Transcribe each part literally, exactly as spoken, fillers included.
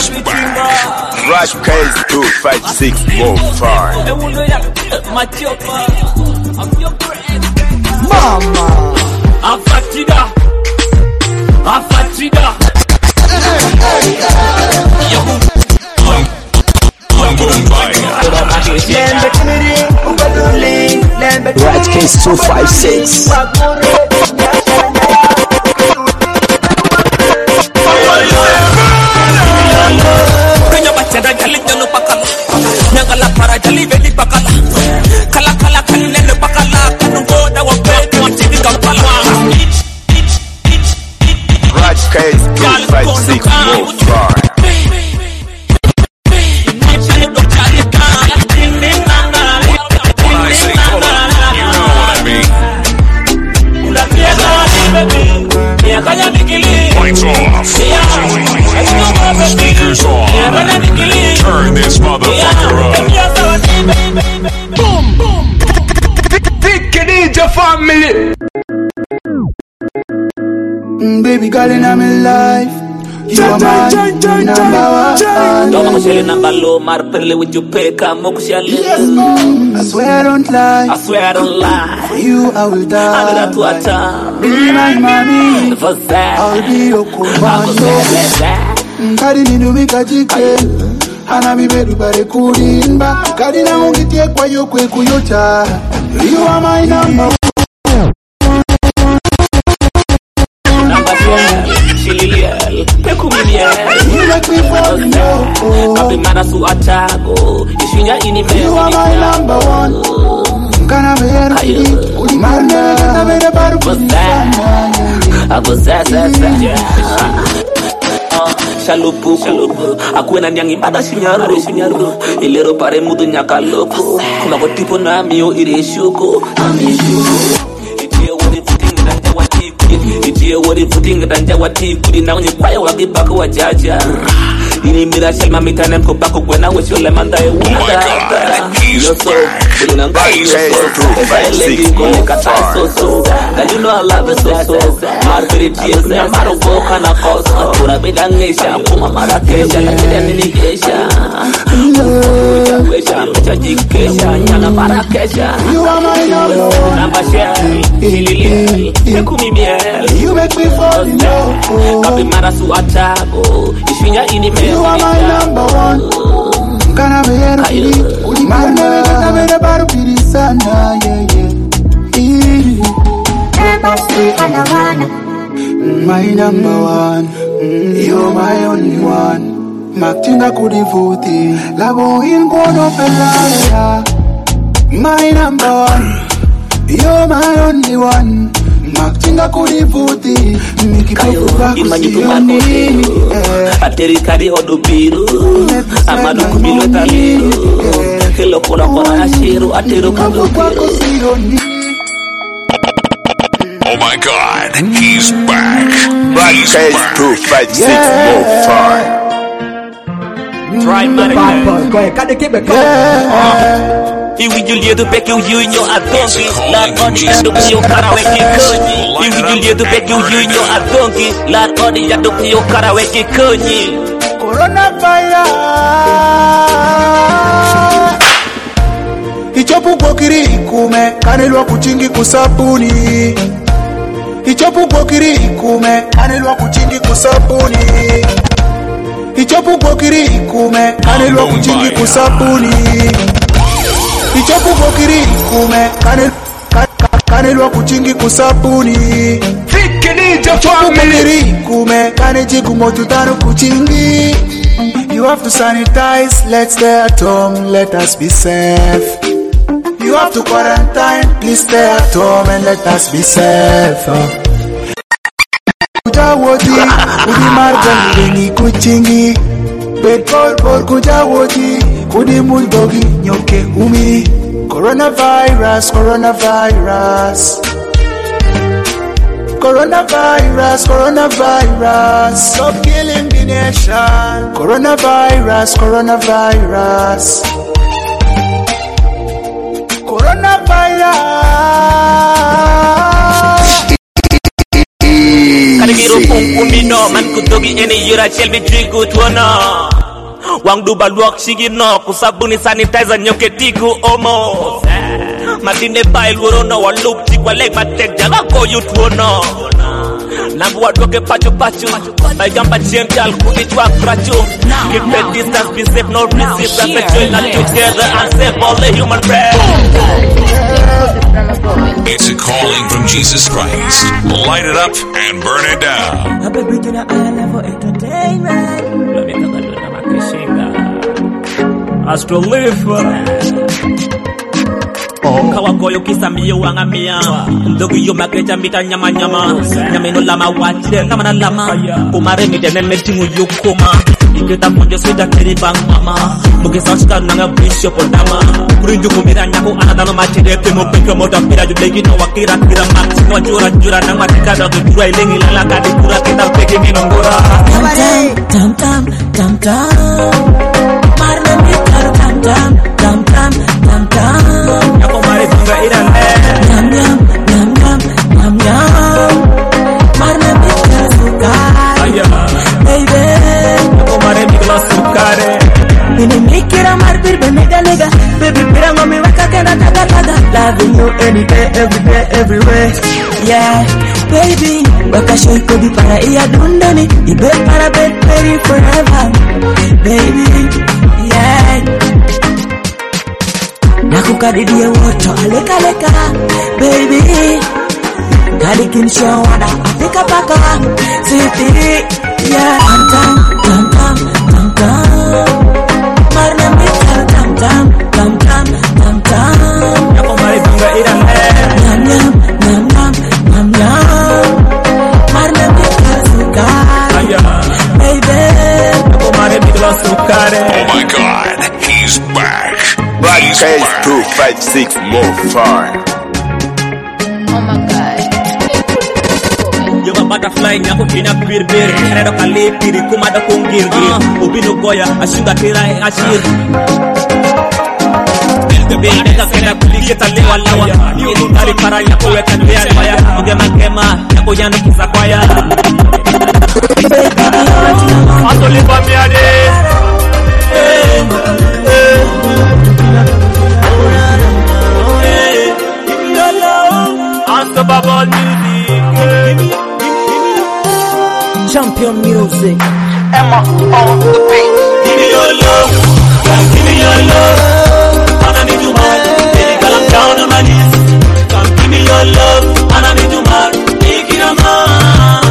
He's back. Rush case two five six four five. Mama Afatida Afatida Right case two five six. Rush case two five six four five. Lights off. Speakers on. Turn this motherfucker up. Boom, boom. Big Ninja family. Mm, baby girl in my life, you are my number one. Don't go shell number low, mar perle with you pay, come up shell. Yes, mom. I swear I don't lie. I swear I don't lie. For you I will die. I'm gonna do a time. Be my mommy. For that, I'll be your commando. Kadi ni numika jike. Hana mi bedu bare kurimba. Kadi na ungitie kwa yo kwe kuyota. You are my number one. You make me fall in love. You are my number one. Kana beru kidi. Uli marne kana bere baru kidi. Shalupu, shalupu. Aku na nyangi bada sinyaru, sinyaru. Ilero pare mudu nyakaloku. Kuna kwa tipo na miyo ireshuko, amishuko. Itie wadi footing danja wati kudi. Itie wadi footing danja wati kudi. Na unye kwaya wagi bako wajaja. Ini mira shel mamita nem ko bako kwena wesho le manda e wunda. Yo so, bulu nanga yo so. Eva elegi kone kata so so. God you know I love it so so. Marperi tears na maro boka na kosa. Pura bidangesha, kuma marakesha, lakini nini kesha. Kesha, kesha jikesha, nyana marakesha. You are my number one. Namba shell, shilili, mekumi miel. You make me fall in love. Kapi mara su atago, ishinya ini me. You are my number one. Kana beru kidi. Uli marne kana bere baru kidi sana. Yeah, yeah. My number one. You're my only one. Maktinga kudivuti. Labo ingono pelaya. My number one. You're my only one. Maktinga kudivuti. Nikipofu wako sioni. Ateri kari hodo biru. Amadu kumilo taliru. Kilo kona kona ashiru. Atero kando biru. Oh my God, he's back. Rush case two five six four five. Try money. Go ahead, cut the keep it. Iwi Julieta peke ujuinyo adonki. Lad odi yadoki yo karaweke konyi. Iwi Julieta peke ujuinyo adonki. Lad odi yadoki yo karaweke konyi. Coronavirus. Ichopu kwokiri ikume. Kanelwa kuchingi kusabuni. Ichopu kwokiri ikume. Kanelwa kuchingi kusabuni. Ichopu kwokiri ikume. Kanelwa kuchingi kusabuni. Ichopu kwokiri ikume. Kanelwa kuchingi kusabuni. Big Ninja Ichopu kwokiri family. ikume. Kanejigu motutano kuchingi. You have to sanitize. Let's stay at home. Let us be safe. You have to quarantine. Please stay at home and let us be safe. Kuja wodi, kudi margan lini kuchingi. Bedball ball kuja wodi, kudi muldogi nyoke umi. Coronavirus, coronavirus. Coronavirus, coronavirus. Stop killing the nation. Coronavirus, coronavirus. Coronavirus. Little pum pum me no man could doggy any year I tell me drink good one. Wang do balwak shigi no kusabuni sanitizer nyoke tiku almost. Matine bail wuro no one look tikwa leg matek jaga ko you to no. Nambu wadoke pachu pachu by gamba champion kudi twa krachu. Keep the distance, be safe, no resist. That's a join and together and save all the human race. It's a calling from Jesus Christ. Light it up and burn it down. I've been breathing a high level entertainment. Astro live. Kawa koyo kisa miyo wanga miya Ndogu yo makeja mita nyama nyama Nyameno lama wachire lama na lama Kumare mite neme tingu yo koma Iketa fonjo swita kiri bang mama Muge sauchika nanga visho podama Kurinju kumira nyako anadano machire Temo peke moda pira jubegi no wakira kira Maxi kwa jura jura nang matika dogo jura Ilengi lala kadi kura kita peke minongora Tam tam, tam tam, tam Marna mikar tam tam, tam tam, tam tam Nyako mare bunga iran eh Nyam nyam, nyam nyam, nyam nyam Marna mikar sukar Baby Nyako mare mikla sukar Bini mikira marpir be mega nega Baby pira ngomi waka kena taga taga Loving you any day, every day, everywhere Yeah, baby Waka show iko di para iya dundani Ibe para bed ready forever Baby, yeah Naku kadidia woto aleka leka Baby Kadikin show wada Afrika paka City, yeah Tam tam, tam tam, tam tam Marna mikal tam tam, tam tam, tam tam Nyako mare bunga iran eh Nyam nyam, nyam nyam, nyam nyam Marna mikal sukar Baby Nyako mare mikla sukar Oh my God, he's back. Black He's Case back. two five six more far. Oh my God. Yo ba butterfly nyako kina bir bir Redo kali piri kumada kungir gir Ubino goya ashuga tira ashir Bilge bilge ka kena kuli kita lewa lawa Yini tari para nyako weka lea kwaya Oge makema nyako yanu kisa kwaya Ato lipa miade Unstoppable music Champion music Emma on the beat. Give me your love, come give me your love. And I need you man, baby girl I'm down on my knees. Come give me your love, and I need you man, take it on man.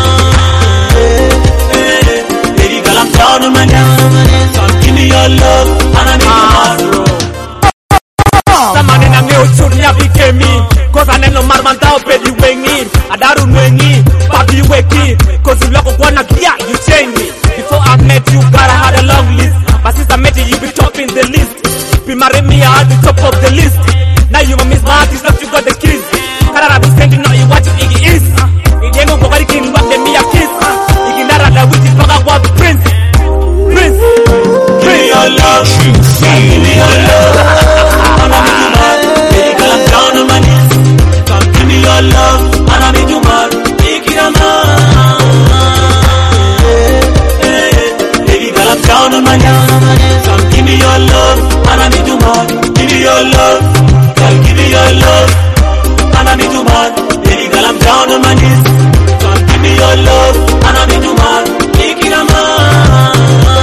Baby girl I'm down on my knees. Come give me your love, and I need you man. Samane na me ochunya bikemi, cause I know marmanta opedi wengi, adaru wengi, papi weki, cause you loko kwana kia, you change me. Before I met you, God, I had a long list. But since I met you, you be top in the list. Be marry me, I had the top of the list. Now you miss my artist, now you got the keys. Karara be sending out you what you think it is. It ain't no body can walk them me a kiss. You can not have with the fuck I want prince. Prince. Give me your love. Give me your love. And I need you mad. Baby girl, I'm down on my knees. Come give me your love. And I need you mad. Take it on man. I'm down on my knees. Come give me your love, and I need you more. Give me your love, girl, give me your love, and I need you more. Baby girl, I'm down on my knees. Come give me your love, and I need you more. Take it on man.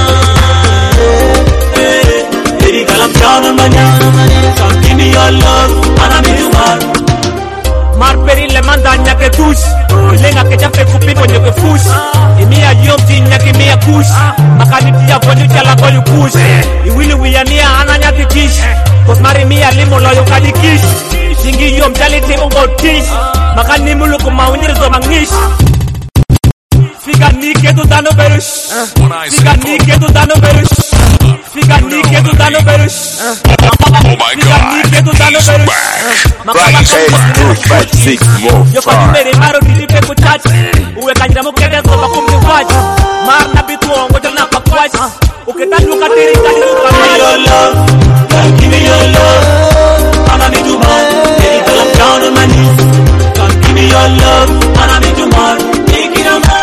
Baby girl, I'm down on my knees. Come give me your love, and I need you more. Marperi le manda nyake tush, lenga ke jafe kupino nyake fush. Imia yomti nyake mia kush, makani tia vonyu chala vonyu kush. Iwili wiyania ana nyake kish, cause mari mia limo loyo kadi kish. Jingi yom jali te ungo tish, makani mulu kuma unyirizo mangish. Figa nike tu dano berush, figa nike tu dano berush, figa nike tu dano berush. Oh my God, he's back. Black Case two five six more Yo kwa far. nimere maro nilipe kuchachi Uwe kanjira mukete zoba kumni waji Mar na bitu ongo jana pa kwaji Uketani ukatiri kani uka Give me your love, girl, give me your love. And I need you man, baby girl I'm down on my knees. Come give me your love, and I need you man. Take it on man.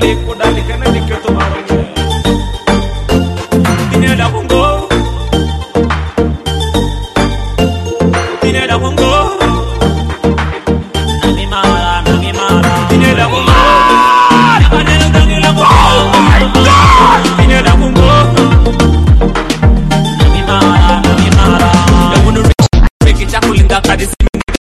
le kodali kana diketo maronge Tine da bongo Tine da bongo Nami mara nami mara Tine da bongo Nakane dangi la bongo Oh my god Tine da bongo Nami mara nami mara Ya wunu reki chakulinga kadisi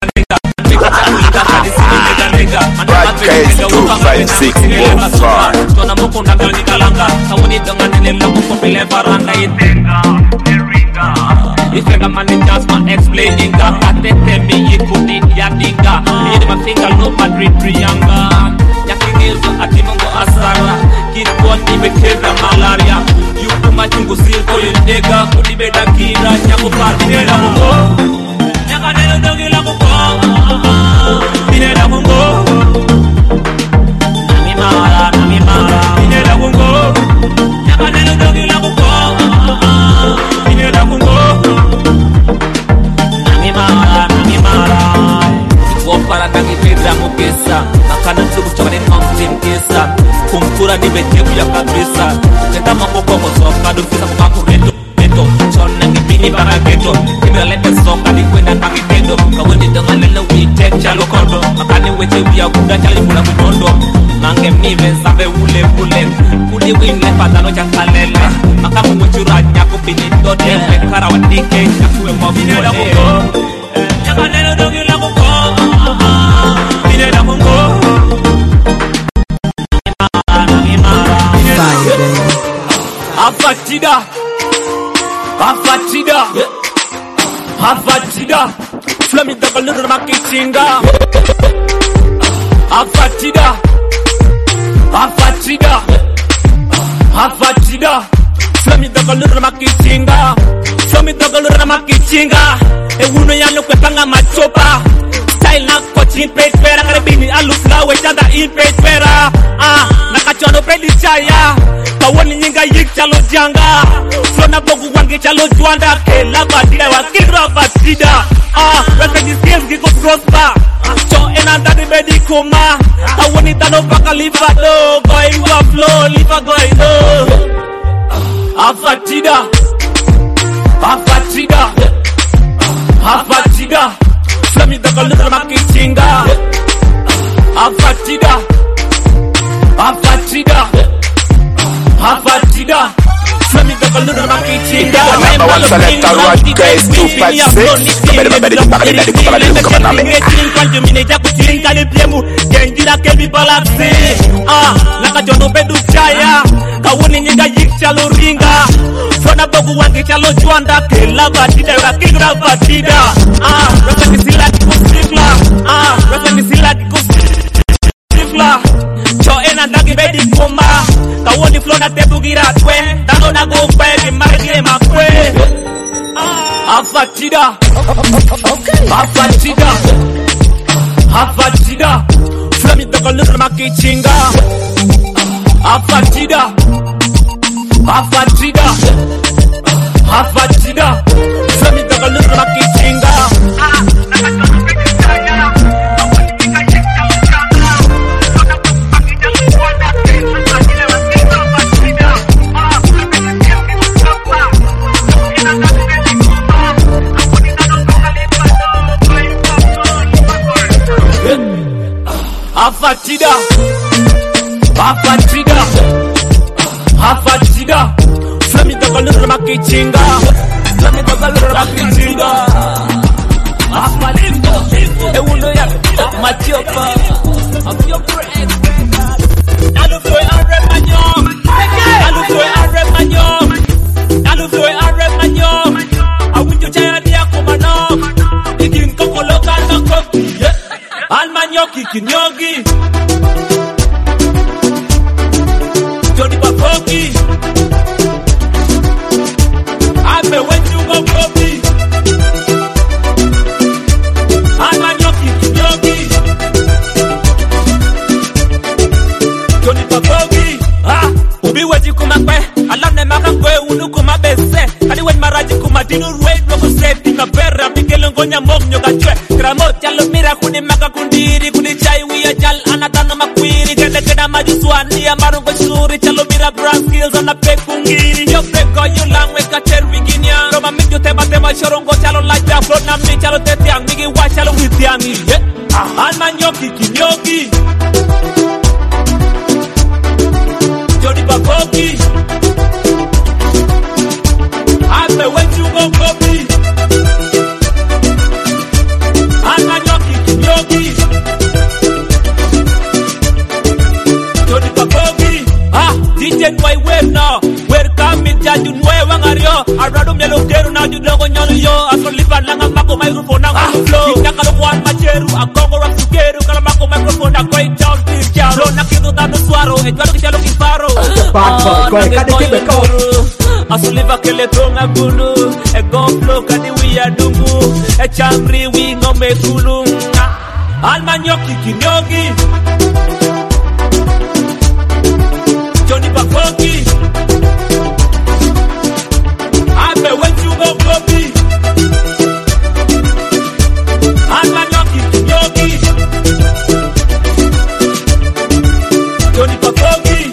Broadcast two five six four five. Tona mukunda ngani kalanga Tawuni dengan nile muko pile baranda itenga Eringa Ifega mani just man explaining Ga katete mi ikunin yadinga Hidi mafinga no Madrid Trianga Yakingilzo ati mungo asara Kinkuwa nimetera malaria Yuku machungu silko yundega Kudibeda kira nyaku patinela mungo Nyaka nelo dongi la kuko Tinela mungo Nami mara, nami mara Tinela mungo Nyaka nelo dongi la kuko Tinela mungo Nami mara, nami mara Sikuwa para nangi pedra mukesa Makana tsuku chokane mamtim kesa Kumkura ni beteku ya kabisa Keta mambo kwa moto Kadu fisa kukaku reto Reto Chona ngipini para geto Kimira lete songa di kwenda tangi tendo Kawendi donga lele wite chalo kondo Makani weche uya kuda chali mula kumondo Mange mive sabe ule ule Kuli wile padano chankalele Makamu mchura nyako pini dote Mekara wadike chakue mwafune Nyaka nelo dongi la kuko Bine da mungo Afatida Afatida Afatida Flami da balur makichinga Afatida Afatida Afatida Flami da balur makichinga Flami da balur makichinga E uno ya no kwepanga machopa Style na kochi page pera karibini alufla wechanda in page pera Ah nakachono pedi chaya Kawani nyinga yik chalo janga Flona bogu wangi chalo juanda Kela batida wa kigra batida Ah Respect these games giko prosper Cho enanda di bedi kuma Kawani tano baka liva do Going wa flow liva going do Afatida Afatida Afatida Flami da kalura makichinga Afatida Afatida Afatida Flami da kalura makichinga Number one selector Broadcast two five six. Kabere babere di bakare di kubala di kubala name. Kwanju mine jaku chilinga ni piemu Genjira kebi balapsi Ah Naka jono bedu chaya Kawuni nyinga yik chalo ringa Fona bogu wangi chalo juanda Kela batida Yura kigra batida Ah Rasa kisila kiko sifla Ah Rasa kisila kiko sifla Cho ena nagi bedi kuma Kawuni flona tebu gira kwe Dano na go baby margire makwe Afatida Afatida Afatida Flami doko lura makichinga Afatida Afatida Afatida Flami doko lura makichinga Afatida Afatida Afatida Flami da kalura makichinga Flami da kalura makichinga Afatida E uno ya Machopa Of your friend Alufwe arre manyom Alufwe arre manyom Alufwe arre manyom Awinjo chaya diya kumanom Ikin kokoloka na koki Almanyoki kinyogi Jody Papoki Ame wenju go kopi Almanyoki kinyogi Jody Papoki Ah, ubi weji kumakwe Alamne makangwe unu kumabese Kani wen maraji kumadinu ruwe Rogo seti mabera Mikelo ngonya mok nyoga chwe Kramot yalo mira kuni maka kundiri Kuni chai wiya jal anatano makwiri Ni kende kena majuswani Amarungo shuri chalo mira brass skills on a pekungiri Yo peko you lang weka ter wiginya Roma mikyo tema tema shorongo chalo like that Float na mi chalo tetiang Migi wa chalo withiangi Yeah Alman yoki kinyoki Jody Bakoki Ame when you go copy Alman yoki kinyoki Jody Bakoki Ah, D J Nwai wave now Welcome in Jaju Nwai wangario Aradu melo keru na judogo nyonu yo Aso lipan langa mako microphone na ah, flow Kika lo kuan macheru Akongo rap sukeru Kala mako microphone na koi chow deep chow Lo na kido dano suaro Ekalo kichalo kifaro Bad boy, kade kibe ko Aso liva kele tonga gunu E go flow kadi wia dungu E chamri wingo mekulu Alman yoki kinyogi Johnny Bakoki I bet when you go copy I'm a yogi, yogi Johnny Bakoki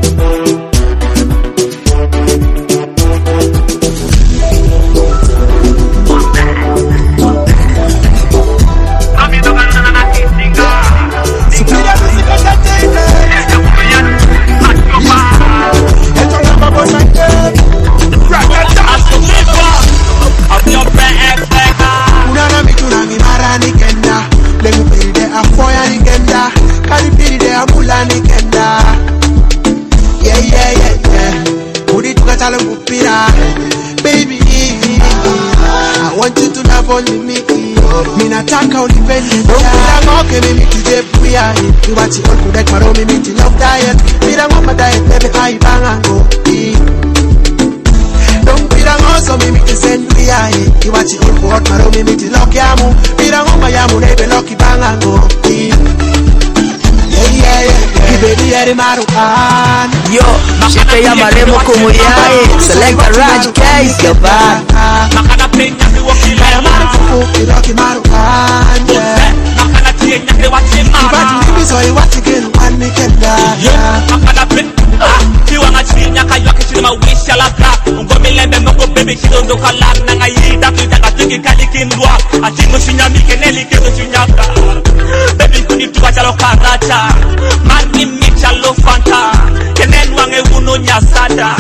Baby, I want you to love only me. Minataka unipende Bila ngoke mimi kijepuya Iwachi on kudek maro mimi ti love diet Bila ngoma diet baby haibanga ngoki Don't bila ngoso mimi kisenduya Iwachi on kuot maro mimi ti love yamu Bila ngoma yamu nebe loki banga ngoki Yeah yeah yeah Baby yeri marukan Yo, shepe ya maremo como yae Select a Raj Case, yo bad Makana penya mi wakila Kaya marukufu, kiroki marukan Yeah Makana tiye nyakde wati mara Ibati mimi so iwati genu wani kenda Yeah Makana penya Kiwa nga chini nyaka yuaki chini mawisha laka Ungo milembe moko baby chido ndo kalak Nanga yida kuidaka tuki kalikindwa Achingo shinyami keneli kendo shinyaka Baby kuni tuka chalo karata Mani mi chalo fanta Kenen wange uno nyasada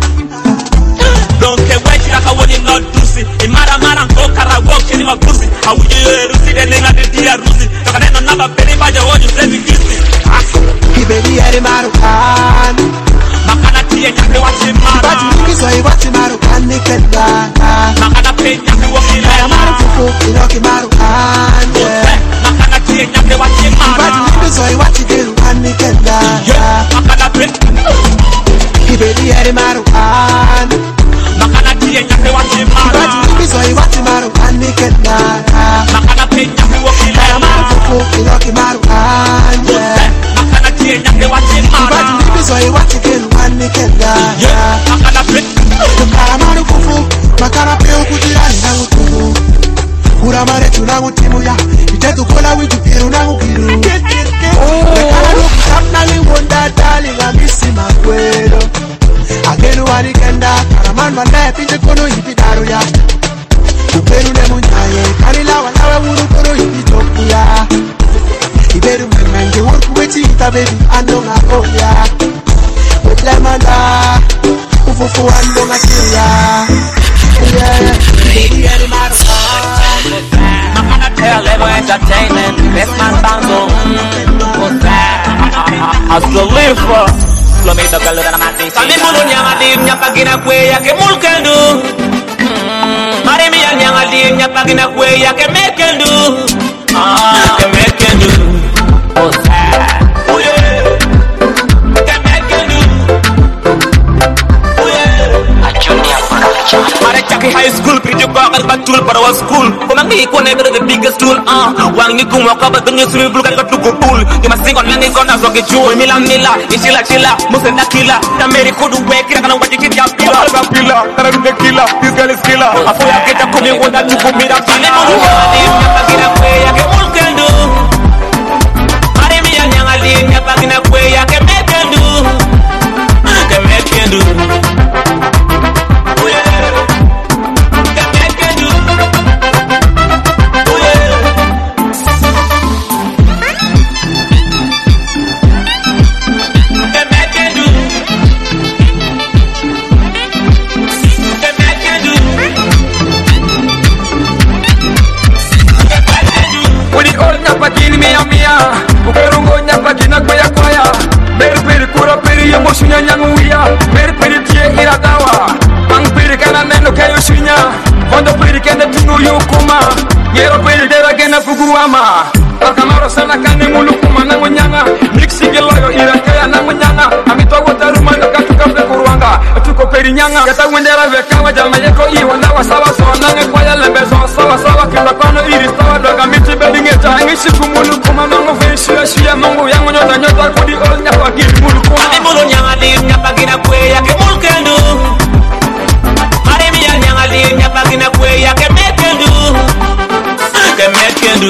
Donke wechi laka woni not dusi Imara mara nko karawok chini mabusi Awuye yoye rusi dene nga de dia rusi Toka neno naba beni baja wonyi flevi kisi Kibeli yeri marukan Makana tiye nyakde wati mara Ibati mimi so iwati marukan ni kenda Makana pe nyakde wakila Kaya marukufu, kiroki marukan Yeah Makana tiye nyakde wati mara Ibati mimi so iwati genu wani kenda Yeah Makana pe Kibeli yeri marukan Makana tiye nyakde wati mara Ibati mimi so iwati marukan ni kenda Makana pe nyakde wakila Kaya marukufu, kiroki marukan Yeah Makana tiye nyakde wati mara Ibati mimi so iwati genu wani kenda Yeah Makana pe Kaya marukufu, makara pe ukutirani nangu tumu Kuramare tunangu timu ya Itetu kola witu kiru nangu kiru Nekala luku sapnali wonda darling Amisi makwelo Agenu wani kenda Karaman wanae pinche kono hipi daru ya Uperu ne munyaye Kanila walawe wuru kono hipi toku ya Iberu mwenye worku weti ita baby Andonga oya Oblemanda Ufufu andonga kiria Yeah Baby yeri maruka Hell level entertainment Best man bango What's that? Hustle live for Lo me toca lo de la mati Kami mulu nyanga dim nyapa gina kwe ya ke mulkendu Mari mi yang nyanga dim nyapa gina kwe ya ke mekendu Ah, ke mekendu What's that? Oh yeah Ke mekendu Oh yeah Achunia production Mare chaki high school Pretty kokal batul para was school Kumangi ko never the biggest tool Ah, wangi kumwaka batungi sumi bulga katuko pool Kima singon nangi kona zoke juu Mila mila, ichila chila, musenda kila Tameri kudu wekira kana wajikiti ya pila Alba pila, kana duke kila, this girl is killer Afu ya kita kumi wada chukumira pila Mulu nyanga dim nyapa gina kwe ya ke mulkendu Mare mi ya nyanga dim nyapa gina kwe punya nyanguia mer peritie iragawa ang piri kana neno kayo shunya hondo piri kende tungu yukuma yero piri dera gena fuguama akamaro sana kane mulukuma nango nyanga mixi geloyo irakaya nango nyanga amito wotaru mando katuka pe kurwanga tuko peri nyanga kata wendera vekawa jama yeko i wanda wasawa so nange kwaya lembe so sawa sawa kila kono iri sawa doga miti belingeta ngishi kumulukuma nango fishira shia mungu yango nyota nyota kudi ol nyapa giri mulukuma ane mulu nyanga li nyapa gina kwe yake mulkendu mare miya nyanga li nyapa gina kwe yake mekendu ke mekendu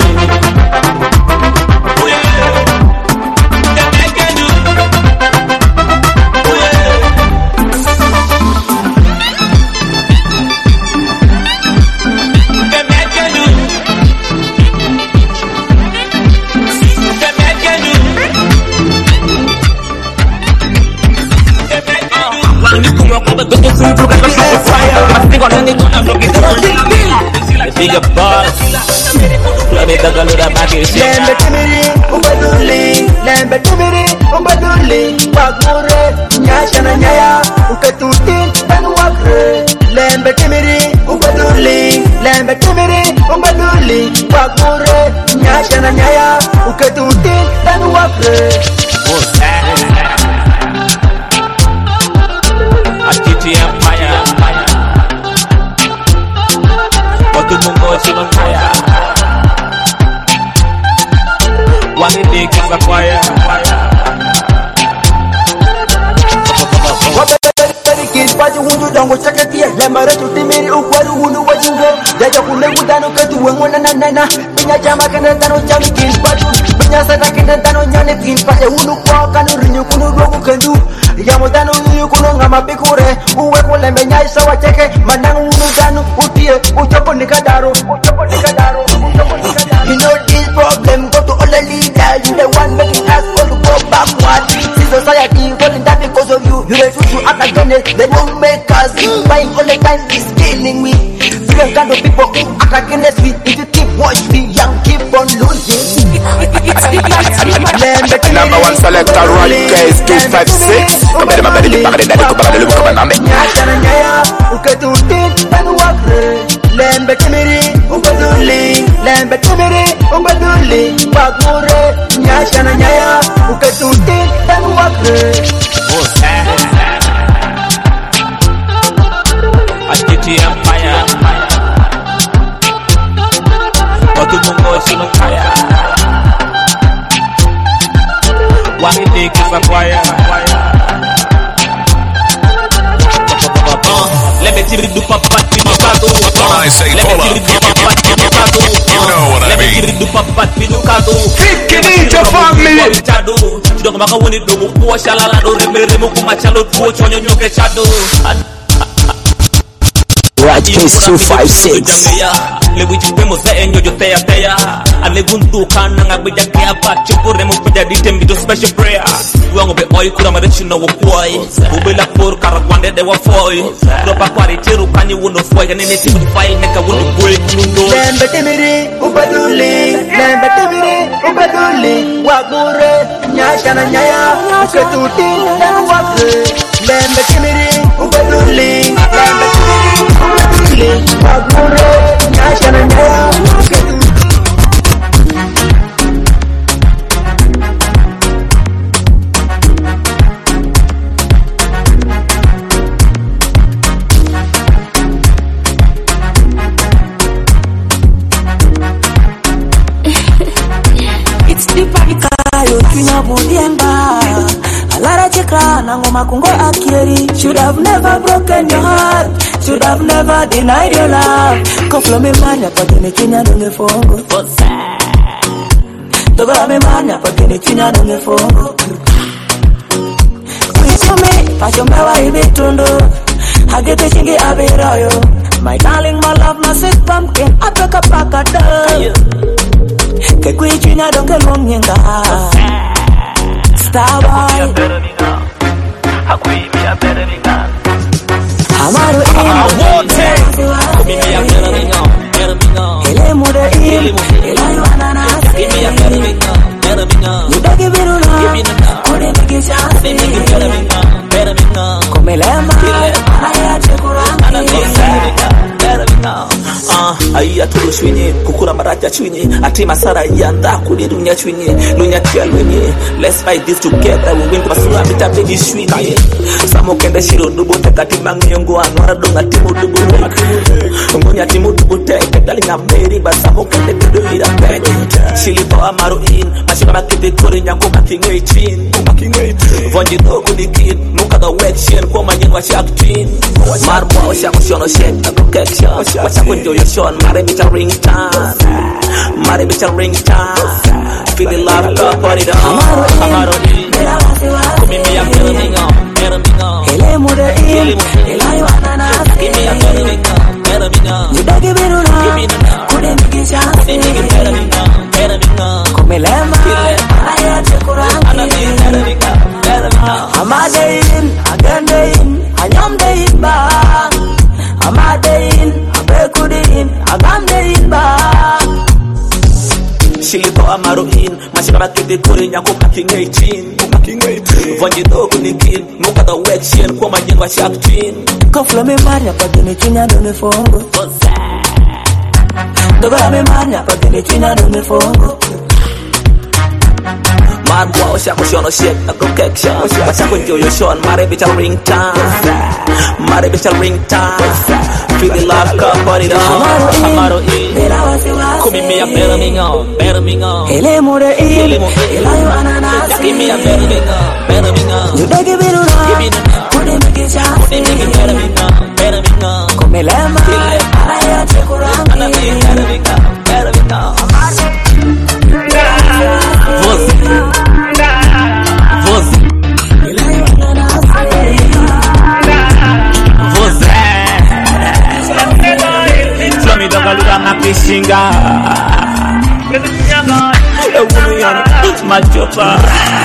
Bigger boss, let me take a look at my kids. Lembe timiri, ubaduli, lembe timiri, ubaduli, wakure, nyasha na nyaya, uketutin, dan wakre. Lembe timiri, ubaduli, lembe timiri, ubaduli, wakure, nyasha na nyaya, uketutin, dan wakre. What's that? I teach you empire. Mungo chino kaya wangi deke sa kwaya waberi kiri paji hundu dango chakatia lemare tutimiri ukwaru hundu wajingo jaja kule kudano katu wengona na nana pinya jama kene tano chami kiri paju pinya sana kene tano nyane kiri paje hundu kwa kanu rinyu kunu rogu kendu yamo tano yu kunu ngama pikure uwe kule menyai sawa cheke manang hundu tano utie uchopo nikadaro uchopo nikadaro uchopo nikadaro. You know this problem go to all the leaders. You the one making us all to go backward. See society falling down because of you. You refuse to act against it. They don't make us. Buying all the time is killing me. Few kind of people who act against me. If you keep watch me, young keep on losing. Number one selector Roy Case two five six. Come on, my baby, come on, daddy, come on, come on, come on. Lembe timiri, ubaduli, lembe timiri, ubaduli, wakure, nyasha na nyaya, uketuti, dan wakre. What's that? I teach you empire. Watu mungo chino kaya wangi deke sa kwaya let me tiri du papa tiri kato. When I say pull up, you know what I mean. Big Ninja family. Don't make a winnie do go shalala do remember kuma chalo go chonyo nyoke chado. Right Case two five six. Le wichi pemo se enyo yo teya teya. Ale guntu kana ngabija ke apa chukure mo pija ditembi do special prayer. Wango be oy kura mare chino wo boy. Ubela por karakwande de wa foy. Ropa kwari tiru kanyi wono foy kanene tibu file neka wono boy kundo. Lembe timiri, ubaduli, lembe timiri, ubaduli, wakure, nyasha na nyaya, uketuti, dan wakre. Lembe timiri, ubaduli, lembe timiri, ubaduli, wakure, nyasha na nyaya, uketuti. Should have never broken your heart. Should have never denied your love. Koflo me manya pakene chinya donge fongo. Toba me manya pakene chinya donge fongo. Kuisome pachombe wa ibitundo. Hagete chingi abiroyo. My darling, my love, my sweet pumpkin. Apeka pakada. Ke kui chinya donge longenga. Star boy. Amaro awote mimi ya better me now better me now ele muda il ele wanana mimi ya better me now better me now you don't give it up give me now only make it chance mimi ya better me now swinye kukura maraja chwinye atima sara yanda kudi dunya chwinye lunya tialwenye let's fight this together we win pasura bita begi swinye samo kende shiro dubo tekati mangyongo anwara donga timu dubo ngonya timu dubo teke dalinga meri basamo kende dudo ira peke shili po amaro in mashika makete kore nyanko making eighteen making eighteen vonji dogo dikid nuka the wet shen kwa manyenwa shark twin marbo wa shako shono shek na protection wa shako njo yo shon mare bicha ring time mare bicha ring time feeling love up party down amaro in kumi mi ya mero mingo mero mingo ele mude in ele yo anana kimi ya mero mingo mero mingo nidagi biruna kude miki chance kude miki mero mingo mero mingo kumelema aya chekurang ana mi mero mingo mero mingo amade in agande in anyamde in ba amade in abekude in agamde in ba shilipo amaro in mashika makete kore nyako making eighteen making eighteen vonji dogo nikid nuka the wet shen kwa manyenwa shark twin kofla me maria pagene chinya do me fongo dogo me maria pagene chinya do me fongo marbo shako shono shek na protection wa shako njo yo shon mare bicha ring time mare bicha ring time feeling love cup party down amaro in kumi mi ya mero mingo mero mingo ele mude in ele yo anana kimi ya mero mingo mero mingo nidagi biruna kude miki chance kude miki mero mingo mero mingo kumelema aya chekurang ana mi mero mingo mero mingo Voz Voz Voz Flami doga lura na pishinga Ewu yana majopa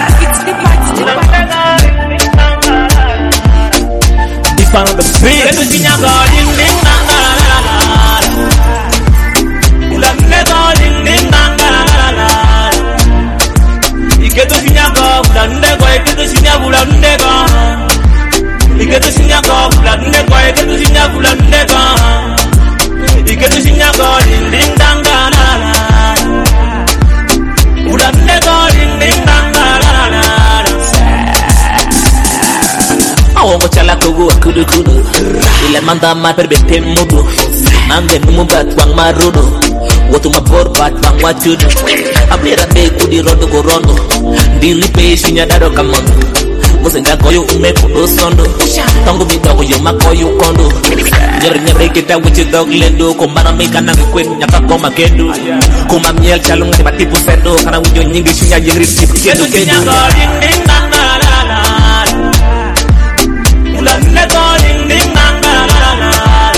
Ifan on the beat Letu sinyaga ding ding nanga Ulamega ding ding nanga Iketo sinyaga ulandego iketo sinyaga ulandego Iketo sinyaga ulandego iketo sinyaga ulandego Iketo sinyaga ding ding danga ulandego ding ding danga Awo chala kogo kudu kudu ile manda ma perbete mudu nange numu batwang marudo wotu mabor batwang wachudu abira be kudi rondo go rondo ndili pe shinya dado kamondo musenga koyo ume kudo sondo tangu bidogo yo makoyo kondo nyere nyere kita wichi dog lendo komana meka nange kwen nyaka koma kendo kuma miel chalung ni matipu sendo kana unyo nyingi shinya yengri tipu kendo kendo ding ding nanga la la ulanne go ding ding nanga la la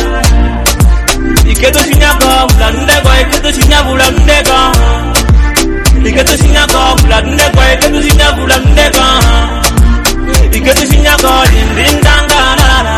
iketo shinya go ulanne go iketo shinya ulanne go iketo shinya go ulanne go iketo shinya ulanne go iketo shinya go ding ding nanga la la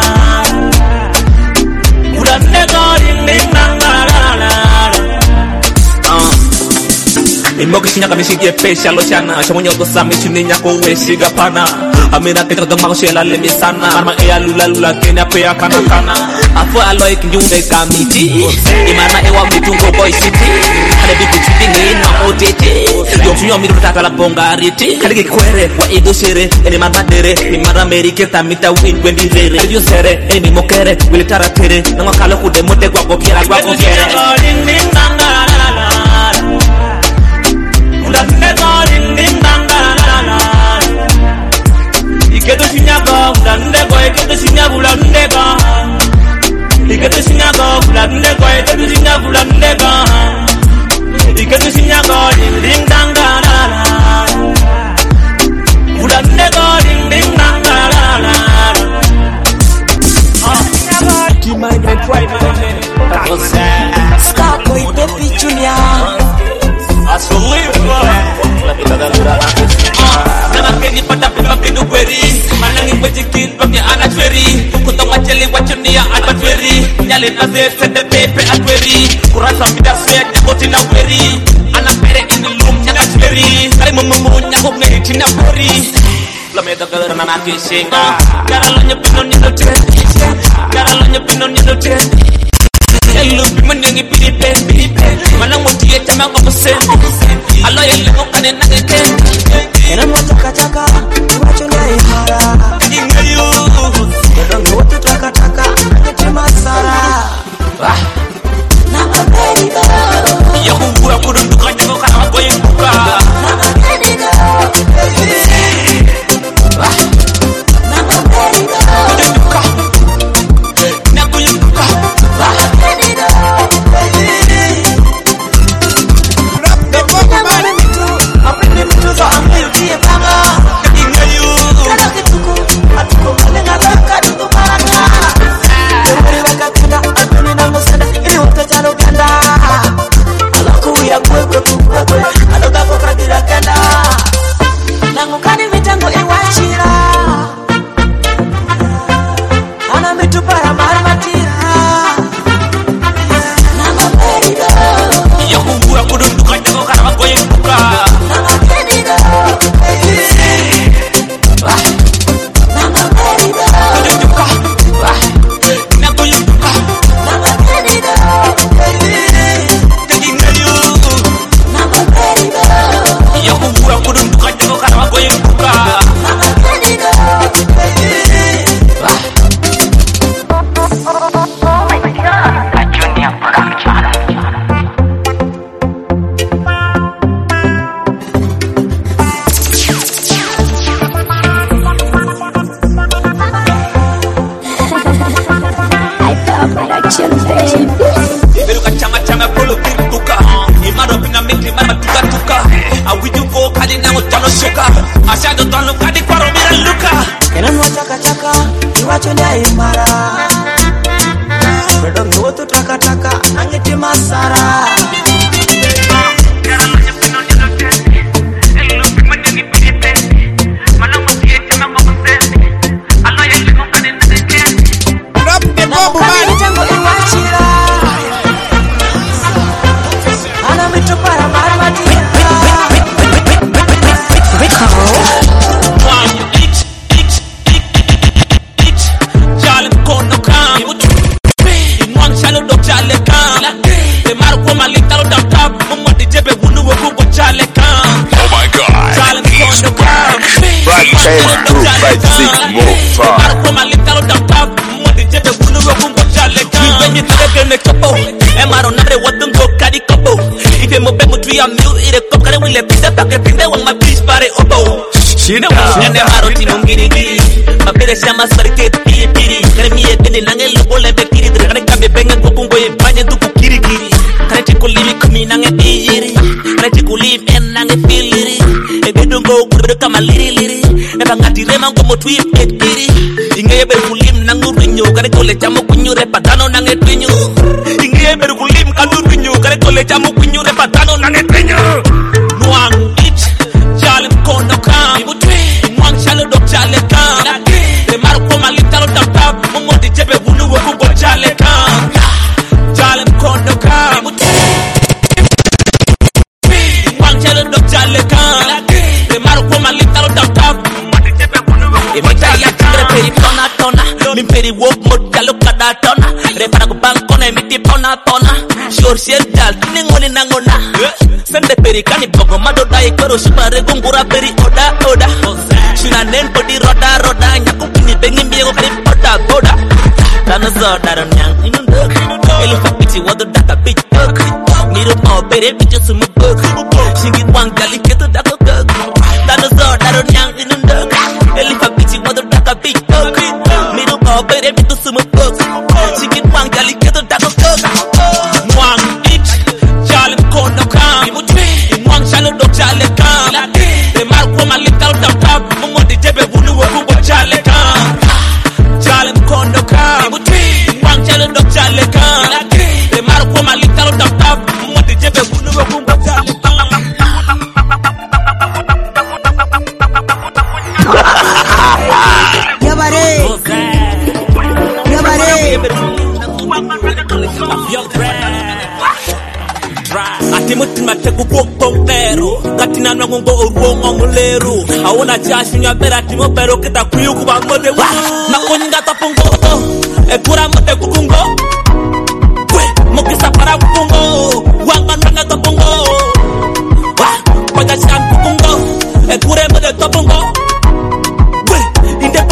ulanne go ding ding nanga la la ah imoki shinya kamishige pesha loshana shamonyo to sami chininya ko weshiga pana amina ke to mago shela le misana arma e alula lula kenya pe akana kana afo aloy kinjunde kamiti imana e wa mitungo boy city ale bibi chidingi na otete yo tunyo mi rutaka la bongariti kali kwere wa edo shere ene mamadere mi mara amerike tamita win wendi rere yo sere eni mokere wile taratere na makalo ku de mote kwa kopiera kwa kopiera ding ding nanga la la ulanne go ding ding nanga la la iketo sinyago ulanne go iketo sinyago ulanne go iketo sinyago ulanne go iketo sinyago ulanne go iketo sinyago ding ding nanga la la ulanne go ding ding nanga la la keep my mind right that was sad Scar boy baby junior I so live let me tell you that Nana keni pada pima kenu beri Manangi wejikin bagi anak feri Kuto ngajeli wachunia anak feri Nyalin aze sende pepe atweri Kurasa mida sek nyakoti na weri Anak pere ini lum nyakas feri Kari mumumu nyakuk ngeri na weri Lame da kala nana kishinga Gara lo nyepino nino tete Gara lo nyepino nino tete Elu bima nyangi pidi pen pidi pen Mana mutie tema kwa musendi Alo yele mokane nage kendi Ena mwataka chaka Iwacho na imara Ingayu Yedongo watu taka taka Nage masara Nama baby girl Ya kumbura kudunduka Nyago kana wagoye mbuka Nama baby girl Nama baby girl Kudunduka Nagoye mbuka Nama baby girl Nama mitu Apende mitu so ambil dia banga Ingayu Kana kituku Atuko malenga laka Dudu maranga Kembali waka kanda Atuni na musanda Ili utachalo kanda Alaku ya kwe kwe kwe kwe Aloga kokra dira kanda Nangukani mitango iwachira Ana mitu para maramatira Nama baby girl Ya kumbura kudunduka Nyago kana wagoye mbuka Nama baby girl Nama baby girl Kudunduka Nagoye mbuka Nama baby girl Ingayu Nama baby girl Ya kumbura kudunduka Nyago kana wagoye mbuka Nama baby girl Beruka chama chama polo pintuka Imaro pina miti mara tuka tuka Awiju go kadi na utano shuka Ashado tono kadi kwaro mira luka Kena mwa chaka chaka Iwacho ni imara Bedongo watu taka taka Nangiti masara Mitango iwachira Ana mitu para maramatira One each each each Jale mkono kam Imwang shalo do jale kam Te maru kwa malita lo dap tap Mumwati jebe wunu wakubo jale kam Oh my God, Jale he's mkono kam Black ten two five six more far. Maru kwa malita lo dap tap Mumwati jebe wunu wakubo jale kam Iwenye tere gene kapo Emaro nare wadungo kadi kapo Ife mobe mutwi ya mil ire kopkare wile pise pake pinde wang my please pare obo Shina Nene maro tino ngiri giri Mapere shama sarite piri piri Kare miye dene nange lobo lebe kiri Kare kabe benga kopungo ye banye duku kiri kiri Kare chiku livi kumi nange iyiri Kare chiku livi en nange filiri Ebe dungo kuru kama liri liri Eba ngati rema ngomo twi pet kiri Inge ye beru kulim nangu rinyo Kare kole chamo kunyu repa dano nange twinyo Inge ye beru kulim kalu rinyo Kare kole chamo kunyu repa dano nange twinyo Nuang ich Jale mkono kam Mwang shalo do jale kam Te maru kwa malita lo tap tap Mumwati jebe wunu wakubo jale kam Jale mkono kam Mwang shalo do jale kam Te maru kwa malita lo tap tap Mumwati jebe wunu wakubo jale kam Reperi tona tona Mimperi wok mod jalo kada tona Repara kubankona emiti tona tona Shor shel jal tine ngoni nangona Sende peri kani bogo madoda ikoro shupare gungura peri oda oda Shina nen podi roda roda Nyaku kini bengi mbiego kani poda goda Tano zoda ron yang inundok Elufa pichi wadu daka bitch bug Niru mo pere bitch sumu bug Shingi wang jali ketu dako gug Tano zoda ron yang inundok Elufa pichi wadu daka bitch bug Niru mo pere bitch sumu bug Shingi wang jali ketu dako gug Mwang ich Jale mkono kam Mwang shalo do jale kam Te maru kwa malita lo tap tap Mumwati jebe wunu wakubo jale kam Jale mkono kam Mwang shalo do jale kam Te maru kwa malita lo tap tap Mumwati jebe wunu wakubo jale kam Yabare Yabare Ati mutima tegu boko pero Gatina na ngongo uruo omuleru Auna jashu nyabera timo pero kita kuyu kuba mode wa Makonga tapungo Ekura mode kukungo Kwe mokisa para kukungo Wanga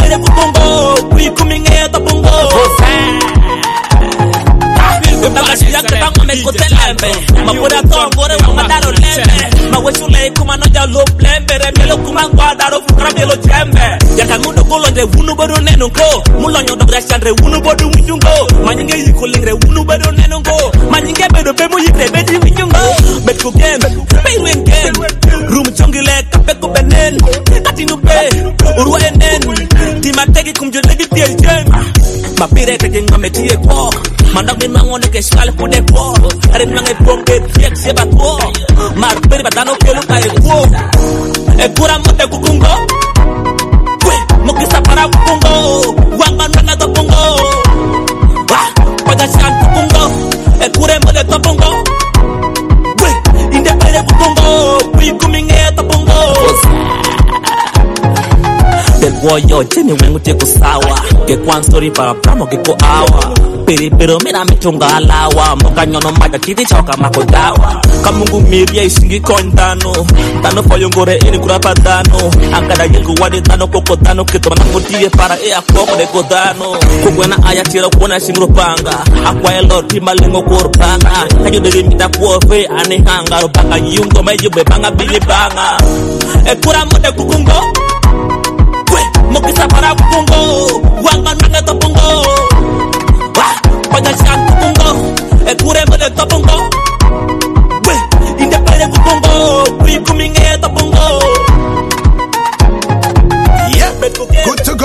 pere kupongo kui kuminge to pongo Baba shia ke bango me kotelembe Mapura tongore wa madaro lembe Maweshule kuma no ja lo plembe Remelo kuma ngwa daro fukra melo jembe Yaka ngundo golonde wunu bodo nenungo Mulonyo dobra shandre wunu bodo winyungo Manyinge yiko lingre wunu bodo nenungo Manyinge bedo bemo yikre bedi winyungo Betko game, pay win game Room chongile kapeko benen Katinu pe, urwa enen Tima tegi kumjulegi tiel jem Mapire tegi ngame tiye kwa Mandak ni mangone ke shkale pode po Arin mange ponge tiek seba po Mar peri batano kelu kae po E kura mote kukungo Kwe, mokisa para kukungo Wanga nanga to pongo Paga shan kukungo E kure mote to pongo Kwe, inde pere kukungo Kwe kuminge to pongo Del boy yo, jeni wengu teko sawa Ke kwan story para pramo ke ko awa Peri pero mira mitunga alawa Moka nyono maja kiti choka mako dawa Kamungu miria isingi koindano Tano foyongore ini kurapa dano Angkada yengu wadi tano koko dano Kito manangutie para ea koko deko dano Kukwena aya tira kuona shingro panga Akwa elo tima lingo kurpanga Kanyo diri mita kuofe ane hanga Rupanga yungo mejube banga bili banga Ekura mode kukungo Mokisa para kukungo Wanga nanga to pungo Paga shan kukungo Ekure mode to pungo Inde pere kukungo Kui kuminge to pungo Yeah, good to go.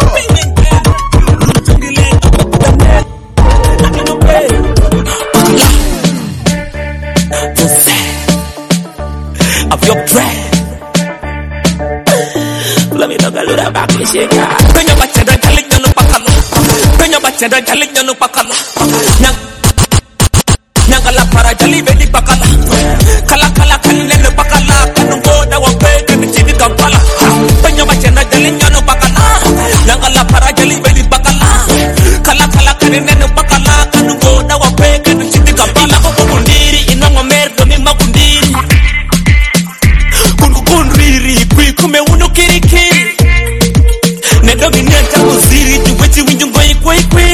Of your breath Let me talk a little about this shit. Peño bachada jalik janu pakala. Peño bachada jalik janu pakala. Nyang Nyangala para jali bedi pakala. Kala kala kanile pakala. Kanungo da wape kani chidi kampala. Peño bachada jalik janu pakala. Nyangala para jali bedi pakala. Kala kala kanile pakala. Kanungo da wape kani chidi kampala. Kundiri inongo merdo ni makundiri. Kunriri kui kume uno kiri kiri Nedogi neta uziri juweti winjungo ikwe ikwe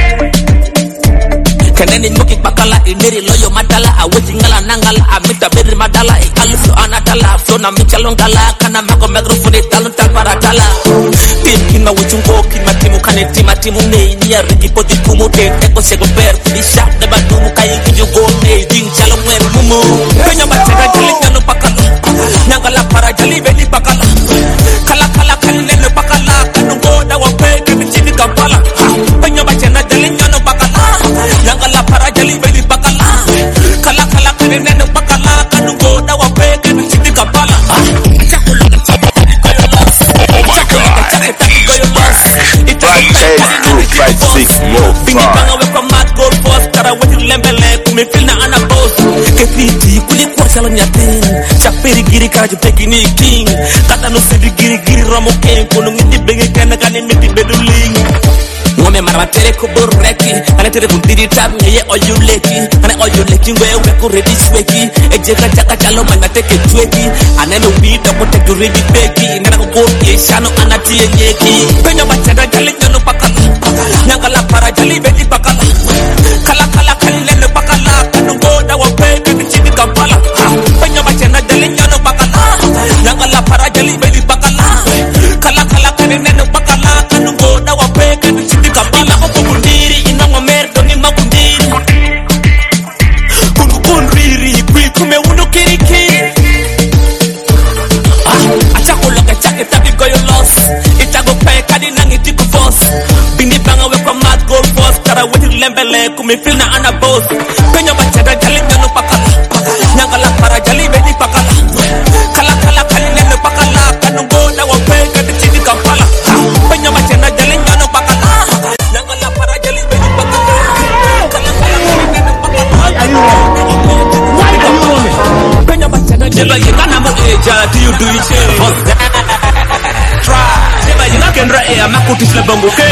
Kaneni nyoki bakala ineri loyo madala Aweti ngala nangala amita beri madala Ikalusu anadala Flona michalongala Kana mako mikrofoni talun talparadala Tim kima wichungo kima timu kane tima timu nei Nia rigi poti kumu te teko sego per Kudi shak deba dumu kayi kinjugo nei Ding chalong wen mumu Penyo bachada jalik nyanu pakala Nyangala para jali bedi pakala Kala kala kanile pakala Kanungo da wape kemi chini kampala Penyo bachana jali nyanu pakala Nyangala para jali bedi pakala Kala kala kanile pakala Kanungo da wape kemi chini kampala Five, six, more, Bingi banga weko mad gold boss Kara weti lembele kume feel na ana boss Kefiti kuli kwa shalom ya ten Chapiri giri kara jupeki ni king Kata no sidi giri giri ramo ken Kono ngiti bengi kena kani miti beduling Ngome maratere kubur reki Kane tere kuntiri tab nyeye oyu leki Kane oyu leki ngwe weko ready sweki Eje kacha kacha lo mana teke chweki Aneme wida kote duridi peki Ngana kukoki shano anatie nyeki Penyo bachada jali nyono pakala Nyangala para jali bedi pakala Kala kala kanile pakala Kanungo da wape kani chidi kampala Penyo bachada jali nyono pakala Nyangala para jali bedi pakala Kala kala kanile pakala Kanungo da wape kani chidi kampala Kukundiri inongo merdo ni makundiri Kunriri kui kume uno kiri kiri Achako loka chake tapi goyo loss Itago pe kadi nangi tiku boss Bindi banga weko mad gold boss Kara weti lembele kume feel na ana boss Penyo bachada jali nyanu pakala Nyangala para jali bedi pakala Kala kala kanile pakala Kanungo da wape kadi chidi kampala Penyo bachada jali nyanu pakala Nyangala para jali bedi pakala Kala kala kanile pakala Penyo bachada jali yekana mo eja Do you do it Try Jeba yena kendra ea makutis le bongo ke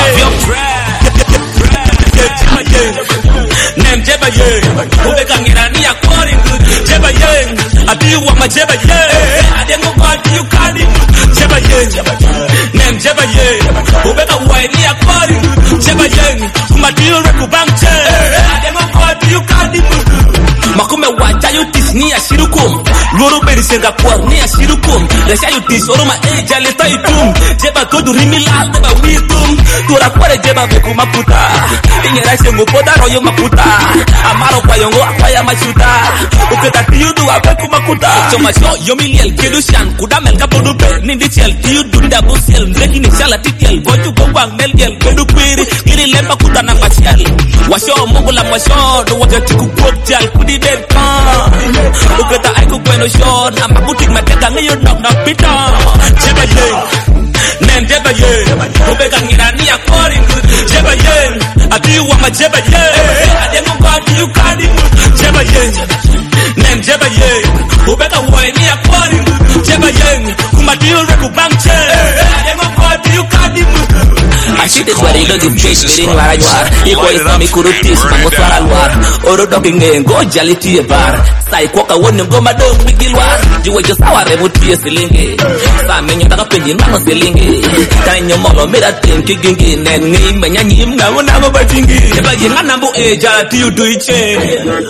Nem jeba ye Ube kangira ni ya kori Jeba ye Adi wa ma jeba ye Ade mo kwa di you kadi Jeba ye Nem jeba ye Ube ka wa why ni akwari Jeba yen Kumadiyo reku bangche Ademo kwa diyo kadi Makume waja yu tis ni ashirukum Loro beri senga kwa ni ashirukum Lesha yu tis oroma eja leta itum Jeba todu rimila toba wisdom Tura kware jeba beku maputa Ingera sengu poda royo maputa Amaro kwa yongo akwaya machuta Uketa tiyudu abeku makuta Choma sho yomiliel kedushan Kudamel kapodu be Nindi chel tiyudu ndabu sel Mreki ni shala titiel Goju gongwang melgel Bedu kwiri Kiri lemba kuta na pasial Washo mungu la mwasho Do waga tiku pop jal Kudi dead kan Uketa aiku kweno shon Ama butik mateka ngayon knock knock pita Jeba yeng Nem jeba yeng Ubeka ngirani ya kori Jeba yeng Adi wama jeba yeng Ademo kwa diyu kadi Jeba yeng Nem jeba yeng Ubeka woy ni ya kori Jeba yeng Kumadiyo reku bangche Ademo kwa diyu kadi Ashite swari lo di face Miring lara yuar Iko isami kurutis Mango swara luar Oro doki ngengo jali tiye bar Sai kwa kawone ngoma dong migilwar Jiwe jo sawa remu tiye silingi Sa menyo daga penji nango silingi Kanyo molo mira tenki gingi Nengi menya nyim nango nango bajingi Jeba yenga nambu e jala tiyu duiche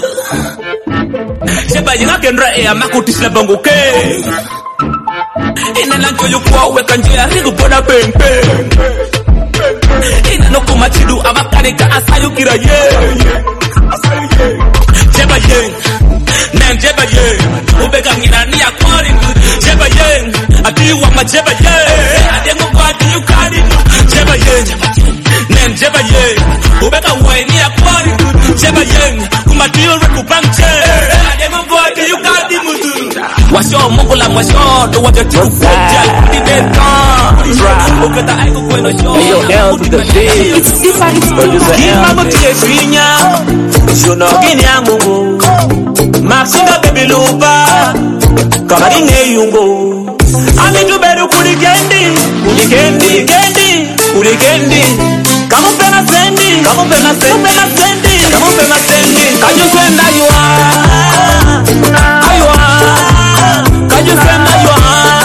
Jeba yenga kendra e amakutis na bongo ke Ina lancho yu kwa weka njea Rigu poda peng peng Ina no kumachidu amakarika asayu kira ye Jeba yeng Nem jeba yeng Ubeka ngirani ya kori Jeba yeng Adiwa ma jeba yeng Adengo kwa diyu kadi Jeba yeng Nem jeba yeng Ubeka weni ya kori Jeba yeng Kumadiyo reku bangche Adengo kwa diyu kadi mutu Washo mungu la mwasho Do waga tiku pojal Kudi dekan Uketa aiku kweno show Yo, L to the D. Kima mutie swinya Shuno gini ya mungu Maxinga baby lupa Kabari nge yungo Amitu beru kuri kendi Kuri kendi Kendi Kuri kendi Kamu pena sendi Kamu pena sendi Kamu pena sendi Kaju senda yua Ayua Kaju senda yua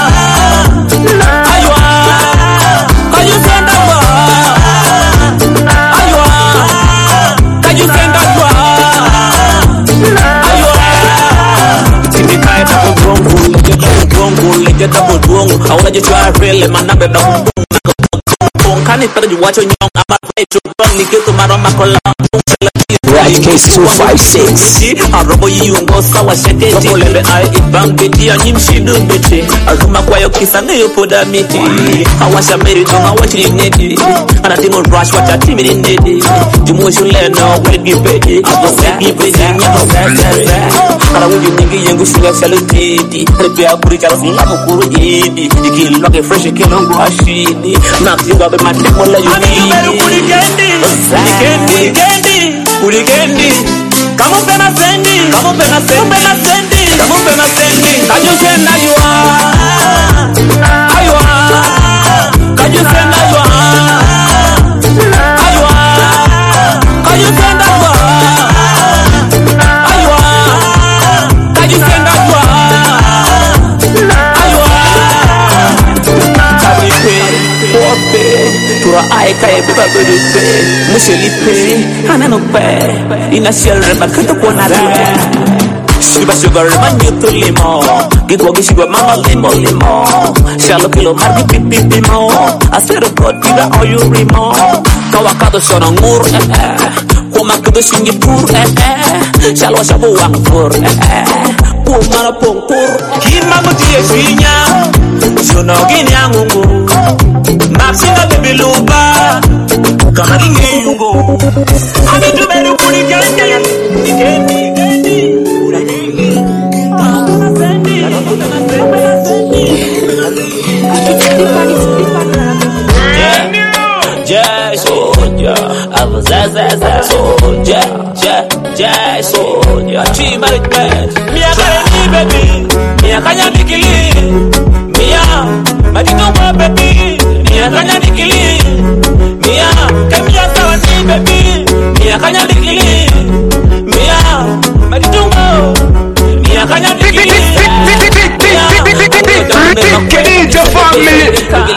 Ayua Kaju senda yua Ayua Kaju senda yua Ayua Tindikai tako drongo Leje tako drongo Leje tako drongo Awala je chwa rele Manabe drongo Kani tada juwacho nyong Ama recho Bang Niketo maroma kola Right case two five six. Arobo yungo sawa shete Robo lebe ai ibang beti Anyim shidu beti Aruma kwa yo kisa Ngayo poda miti Hawasha meri Donga wachiri nedi Anatingo rush Wacha timiri nedi Jumuishu leno Wili gipedi Wase gipedi Nyama sasase Kara wudi nyingi yengu Suga salutiti Repe akuri Chara fungamu kuru idi Iki loke fresh Kenongu hashidi Max yunga be mate Mola yungi Ani yuberu kuri kendi Kuri kendi Kendi Kuri kendi Kamu pena sendi Kamu pena sendi Kamu pena sendi Kaju senda yua Ayua Kaju senda yua Ayua Kaju senda yua Ayua Kaju senda yua Ayua Kabripe Wope Tura ai kaya beba berupe Mushelipe Hanano pe Ina shell reba kato kona re Shiba sugar reba nyutu limo Gigwa gishiba mama limo limo Shalo kilo margi pipi pimo Asero god pida oyu rimo Kawakado shono ngur eh eh Kuma kudu shingi pur eh eh Shalo shabu wang pur eh eh Pur mana pung pur Kima mutie swinya Shono gini angungu Maxinga baby lupa Kamari nge yungo Amitu beru kuri kendi Kendi Kendi Kuri kendi Kamu sendi Kamu sendi Yeah Yeah Soja Ava zaza zaza Soja Ja Ja Soja Chima request Mia kare ni baby Mia kanya nikili Mia Matito mwa baby Mia kanya nikili Mia Kemia sawa ni baby Mia kanya nikili Mia Matito mwa Mia kanya nikili Mia Kenija family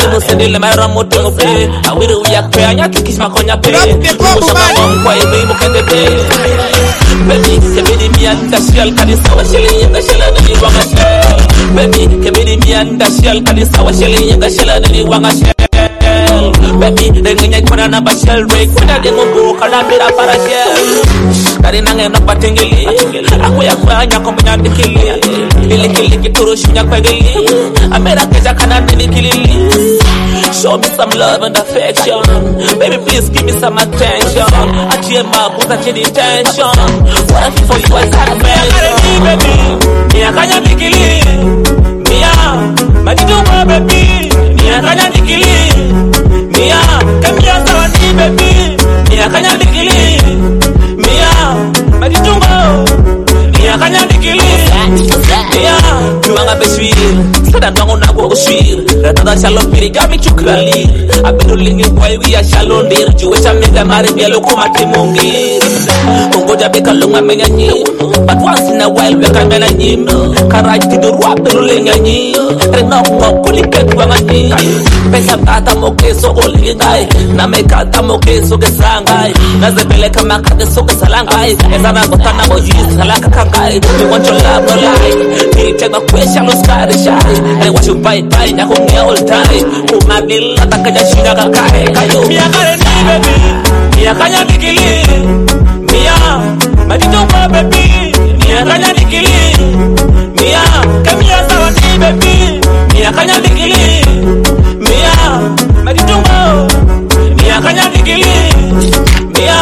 Mile mayra moto mo pe Awiru uyak pe Anya tukis makonya pe Mushaka mong kwa ime mukende pe Baby, kebidi mi anda shell Kadi sawa sheli yenga shela nani wanga shell Baby, kebidi mi anda shell Kadi sawa sheli yenga shela nani wanga shell Baby, dengi nyai kuna namba shell Ray kuna dengo mbo kana mira para shell Kari nange namba tingili Aku ya kwa anya kumbunya dikili Ili kili kituru shunya kwa gili Amera keja kana nini kilili Show me some love and affection. Baby, please give me some attention. I cheer my put a kid intention. What I feel for you is hard to bear. Baby, Mia kanya dikili. Mia, majidu wa baby. Mia kanya dikili. Mia, kamia sawa ni baby. Mia kanya dikili. Mia, majidu wa. Mia kanya dikili. Mia, tuanga beswil. Sada nango na go swil. Rada shalom piri gami chukrali. Abedo lingi kwa we a shalom dir. Juwesha mega mari bielo kuma timongi. Kongoja beka lunga menya nyi. But once in a while we can mena nyi. Karaj tidur wabedo linga nyi. Renok mo kuliket wanga nyi. Pesa kata moke so olingi ngai. Na mekata moke so gesangai. Na zebele kama kate so gesalangai. Ezana gotana mo yis salaka kangai. We want your love no lie. Piri take my question no sky shy. And what you buy buy na kung all time. Uma bil atakaja shina kakae kayo. Mia kare ni baby. Mia kanya dikili. Mia madito kwa baby. Mia kanya dikili. Mia kamia sawa ni baby. Mia kanya dikili. Mia madito kwa. Mia kanya dikili. Mia.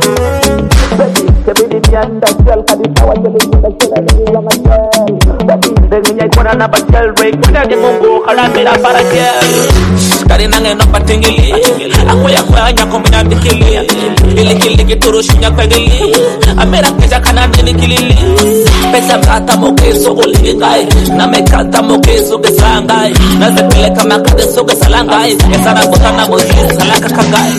Baby, baby, anda shell kadi sawa jeli anda shell anda lama shell. Baby, dengi nyai kuna namba shell ray kuna di mungu kana mira para shell. Kari nange no patingili. Aku ya kwa anya kumbunya dikili. Ili kili kituru shunya kwa gili. Amera keja kana nini kilili. Pesa kata moke so ulingi ngai. Na mekata moke so gesangai. Na zepele kama kade so gesalangai. Esana gotana moji salaka kangai.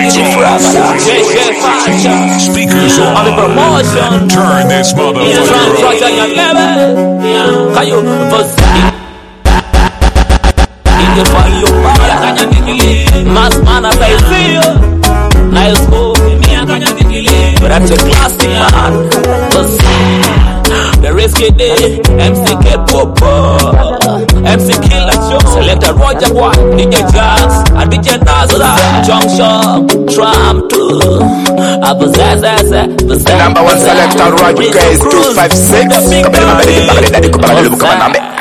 Speakers on. Promotion. Turn this motherfucker up. Kayo Vosa Ige Fayo Mia kanya dikili Mas mana Baizio Nice go Mia kanya dikili But that's a classic man Vosa The Risky Day M C K Popo M C Killer Joe Selector Roger Boy D J Jax and D J Nazra Junction Trump too Number one selector Roger Guys two five six. Kabele mabele, kabele dadi, kabele lubu, kabele nambe.